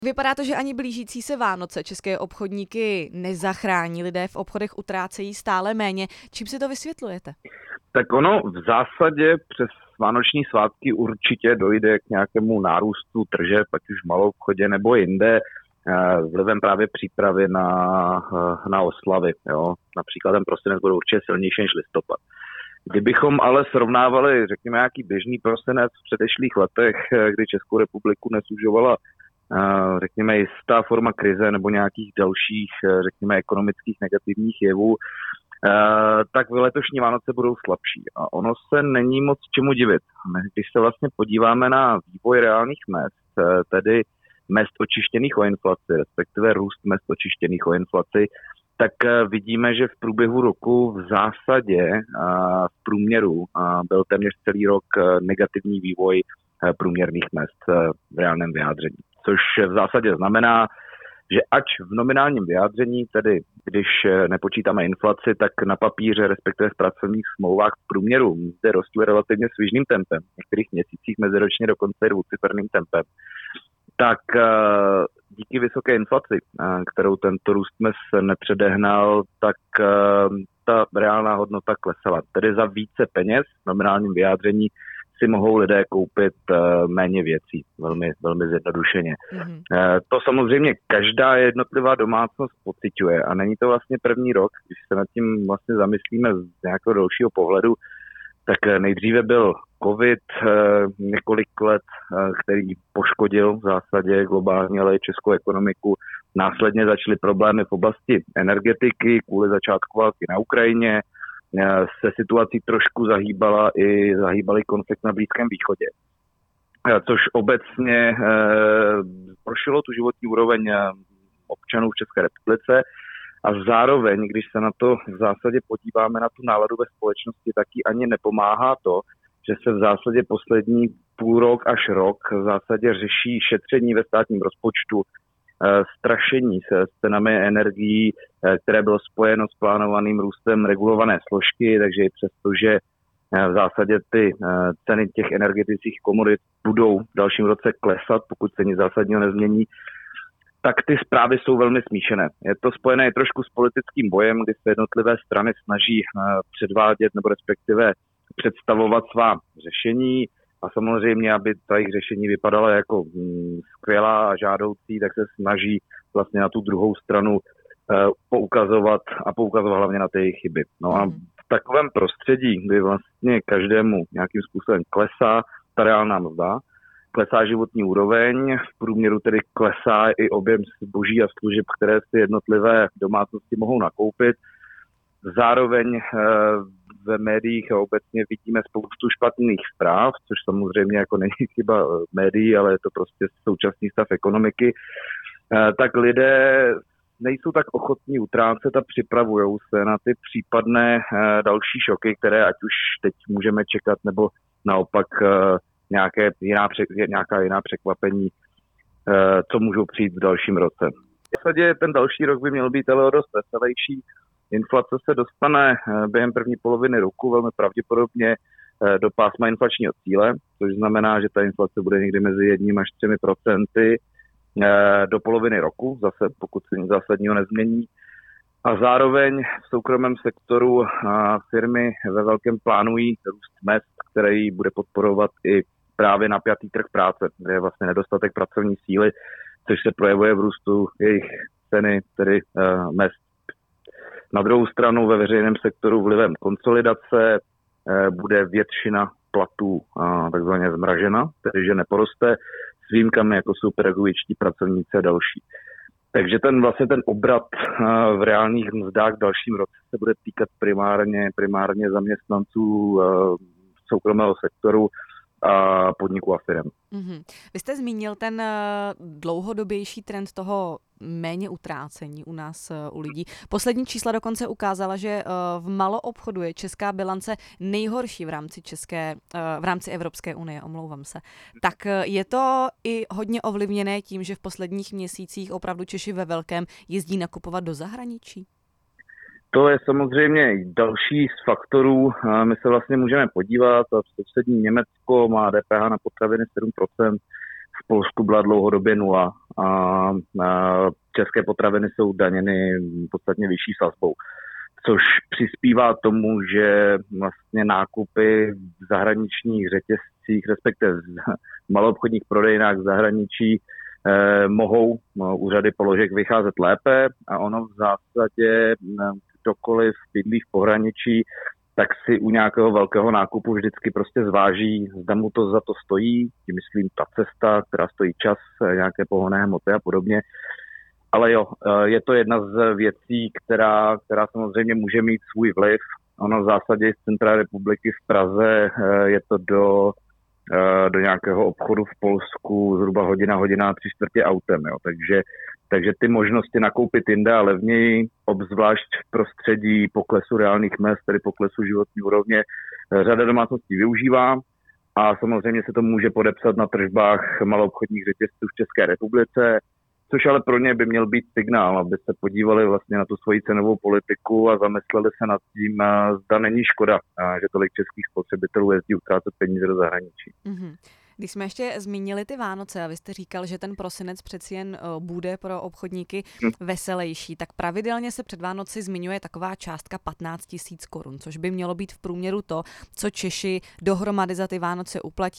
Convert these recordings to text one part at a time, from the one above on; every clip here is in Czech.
Vypadá to, že ani blížící se Vánoce české obchodníky nezachrání. Lidé v obchodech utrácejí stále méně. Čím si to vysvětlujete? Tak ono v zásadě přes vánoční svátky určitě dojde k nějakému nárůstu tržeb, ať už v maloobchodě nebo jinde, vlivem právě přípravy na oslavy. Jo. Například ten prosinec bude určitě silnější než listopad. Kdybychom ale srovnávali, řekněme, nějaký běžný prosinec v předešlých letech, kdy Českou republiku nesužovala, řekněme, jistá forma krize nebo nějakých dalších, řekněme, ekonomických negativních jevů, tak v letošní Vánoce budou slabší. A ono se není moc čemu divit. Když se vlastně podíváme na vývoj reálných mezd, tedy mezd očištěných o inflaci, respektive růst mezd očištěných o inflaci, tak vidíme, že v průběhu roku v zásadě v průměru byl téměř celý rok negativní vývoj průměrných mezd v reálném vyjádření. Což v zásadě znamená, že ač v nominálním vyjádření, tedy když nepočítáme inflaci, tak na papíře, respektive v pracovních smlouvách v průměru zde rostly relativně svižným tempem, v některých měsících meziročně dokonce dvouciferným tempem, tak díky vysoké inflaci, kterou tento růst mezd nepředehnal, tak ta reálná hodnota klesala. Tedy za více peněz v nominálním vyjádření si mohou lidé koupit méně věcí, velmi, velmi zjednodušeně. Mm-hmm. To samozřejmě každá jednotlivá domácnost pociťuje a není to vlastně první rok, když se nad tím vlastně zamyslíme z nějakého dalšího pohledu, tak nejdříve byl covid, několik let, který poškodil v zásadě globálně, ale i českou ekonomiku. Následně začaly problémy v oblasti energetiky kvůli začátku války na Ukrajině, se situací trošku zahýbaly konflikt na Blízkém východě, což obecně zhoršilo tu životní úroveň občanů v České republice a zároveň, když se na to v zásadě podíváme na tu náladu ve společnosti, tak jí ani nepomáhá to, že se v zásadě poslední půl rok až rok v zásadě řeší šetření ve státním rozpočtu, strašení se s cenami energií, které bylo spojeno s plánovaným růstem regulované složky, takže i přesto, že v zásadě ty ceny těch energetických komodit budou v dalším roce klesat, pokud se nic zásadního nezmění, tak ty zprávy jsou velmi smíšené. Je to spojené i trošku s politickým bojem, kdy se jednotlivé strany snaží předvádět nebo respektive představovat svá řešení a samozřejmě, aby ta jejich řešení vypadala jako skvělá a žádoucí, tak se snaží vlastně na tu druhou stranu poukazovat hlavně na ty jejich chyby. No a v takovém prostředí, kdy vlastně každému nějakým způsobem klesá ta reálná mzda, klesá životní úroveň, v průměru tedy klesá i objem zboží a služeb, které si jednotlivé domácnosti mohou nakoupit. Zároveň ve médiích a obecně vidíme spoustu špatných zpráv, což samozřejmě jako není chyba médií, ale je to prostě současný stav ekonomiky, tak lidé nejsou tak ochotní utrácet a připravují se na ty případné další šoky, které ať už teď můžeme čekat, nebo naopak nějaká jiná překvapení, co můžou přijít v dalším roce. V zásadě ten další rok by měl být ale dost veselější. Inflace se dostane během první poloviny roku velmi pravděpodobně do pásma inflačního cíle, což znamená, že ta inflace bude někdy mezi 1 až 3% do poloviny roku, zase pokud se nic zásadního nezmění. A zároveň v soukromém sektoru firmy ve velkém plánují růst mezd, který bude podporovat i právě napjatý trh práce, kde je vlastně nedostatek pracovní síly, což se projevuje v růstu jejich ceny, tedy mezd. Na druhou stranu ve veřejném sektoru vlivem konsolidace bude většina platů takzvaně zmražena, tedy že neporoste, s výjimkami jako jsou pedagogičtí pracovníci a další. Takže ten obrat v reálných mzdách v dalším roce se bude týkat primárně zaměstnanců soukromého sektoru a podniků a firem. Mm-hmm. Vy jste zmínil ten dlouhodobější trend toho méně utrácení u nás, u lidí. Poslední čísla dokonce ukázala, že v maloobchodu je česká bilance nejhorší v rámci Evropské unie, omlouvám se. Tak je to i hodně ovlivněné tím, že v posledních měsících opravdu Češi ve velkém jezdí nakupovat do zahraničí? To je samozřejmě další z faktorů. My se vlastně můžeme podívat, sousední Německo má DPH na potraviny 7%, v Polsku byla dlouhodobě nula a české potraviny jsou daněny podstatně vyšší sazbou, což přispívá tomu, že vlastně nákupy v zahraničních řetězcích, respektive v maloobchodních prodejnách v zahraničí mohou úřady položek vycházet lépe a ono v zásadě kdokoliv bydlí v pohraničí, tak si u nějakého velkého nákupu vždycky prostě zváží, zda mu to za to stojí, tím myslím ta cesta, která stojí čas, nějaké pohonné hmoty a podobně. Ale jo, je to jedna z věcí, která samozřejmě může mít svůj vliv. Ono v zásadě z centra republiky v Praze je to do nějakého obchodu v Polsku zhruba hodina a 3/4 autem. Jo. Takže ty možnosti nakoupit jinde a levněji, obzvlášť v prostředí poklesu reálných mezd, tedy poklesu životní úrovně, řada domácností využívá a samozřejmě se to může podepsat na tržbách maloobchodních řetězců v České republice, což ale pro ně by měl být signál, aby se podívali vlastně na tu svoji cenovou politiku a zamysleli se nad tím, zda není škoda, že tolik českých spotřebitelů jezdí utrácet peníze do zahraničí. Mm-hmm. Když jsme ještě zmínili ty Vánoce a vy jste říkal, že ten prosinec přeci jen bude pro obchodníky veselější, tak pravidelně se před Vánoci zmiňuje taková částka 15 000 korun, což by mělo být v průměru to, co Češi dohromady za ty Vánoce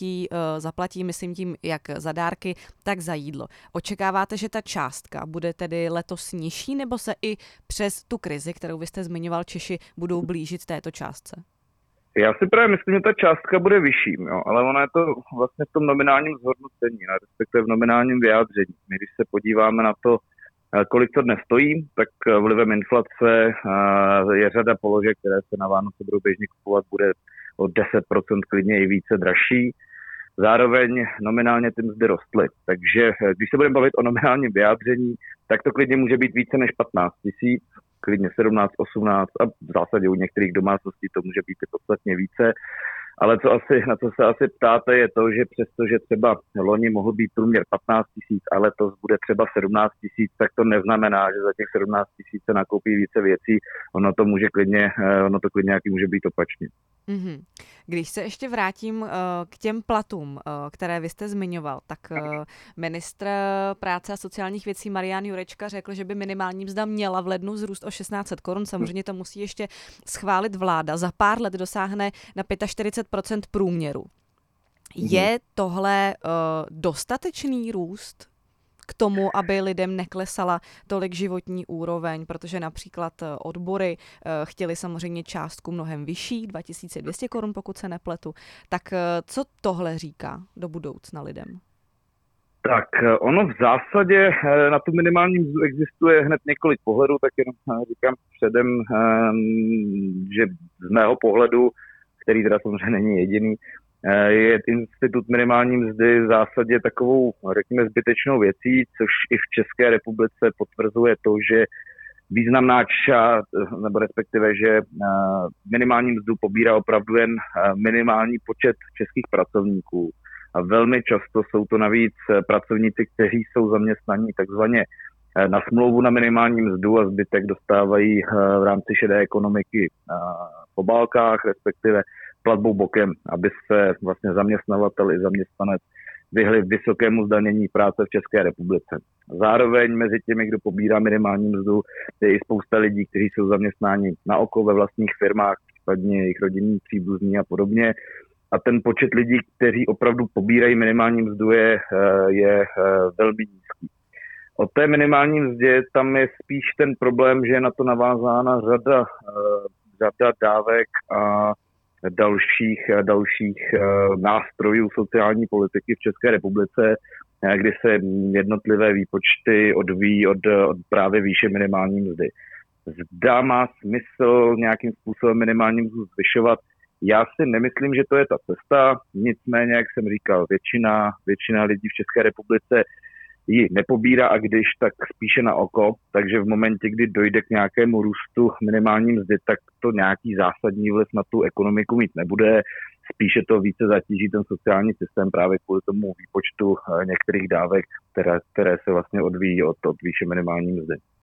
zaplatí, myslím tím jak za dárky, tak za jídlo. Očekáváte, že ta částka bude tedy letos nižší, nebo se i přes tu krizi, kterou vy jste zmiňoval, Češi budou blížit této částce? Já si právě myslím, že ta částka bude vyšší, jo, ale ono je to vlastně v tom nominálním zhodnocení, respektive v nominálním vyjádření. My, když se podíváme na to, kolik to dnes stojí, tak vlivem inflace je řada položek, které se na Vánoce budou běžně kupovat, bude o 10% klidně i více dražší. Zároveň nominálně ty mzdy rostly. Takže když se budeme bavit o nominálním vyjádření, tak to klidně může být více než 15 000, klidně 17, 18 a v zásadě u některých domácností to může být i podstatně více. Ale na co se asi ptáte, je to, že přestože třeba loni mohl být průměr 15 000 a letos bude třeba 17 000, tak to neznamená, že za těch 17 000 se nakoupí více věcí. Ono to klidně nějaký může být opačně. Mm-hmm. Když se ještě vrátím k těm platům, které vy jste zmiňoval, tak ministr práce a sociálních věcí Marian Jurečka řekl, že by minimální mzda měla v lednu vzrůst o 1600 korun. Samozřejmě to musí ještě schválit vláda. Za pár let dosáhne na 45% průměru. Je tohle dostatečný růst k tomu, aby lidem neklesala tolik životní úroveň, protože například odbory chtěli samozřejmě částku mnohem vyšší, 2200 korun, pokud se nepletu. Tak co tohle říká do budoucna lidem? Tak ono v zásadě na tu minimální mzdu existuje hned několik pohledů, tak jenom říkám předem, že z mého pohledu, který teda samozřejmě není jediný, je institut minimální mzdy v zásadě takovou, řekněme, zbytečnou věcí, což i v České republice potvrzuje to, že významná část, nebo respektive, že minimální mzdu pobírá opravdu jen minimální počet českých pracovníků. A velmi často jsou to navíc pracovníci, kteří jsou zaměstnaní takzvaně na smlouvu na minimální mzdu a zbytek dostávají v rámci šedé ekonomiky po bálkách, respektive platbou bokem, aby se vlastně zaměstnavatel i zaměstnanec vyhli vysokému zdanění práce v České republice. Zároveň mezi těmi, kdo pobírá minimální mzdu, je i spousta lidí, kteří jsou zaměstnáni na oko ve vlastních firmách, případně jejich rodinní příbuzní a podobně. A ten počet lidí, kteří opravdu pobírají minimální mzdu, je velmi nízký. O té minimální mzdě tam je spíš ten problém, že je na to navázána řada dávek a dalších nástrojů sociální politiky v České republice, kdy se jednotlivé výpočty odvíjí od právě výše minimální mzdy. Zda má smysl nějakým způsobem minimální mzdu zvyšovat? Já si nemyslím, že to je ta cesta, nicméně, jak jsem říkal, většina lidí v České republice ji nepobírá a když, tak spíše na oko, takže v momentě, kdy dojde k nějakému růstu minimální mzdy, tak to nějaký zásadní vliv na tu ekonomiku mít nebude, spíše to více zatíží ten sociální systém právě kvůli tomu výpočtu některých dávek, které se vlastně odvíjí od výše minimální mzdy.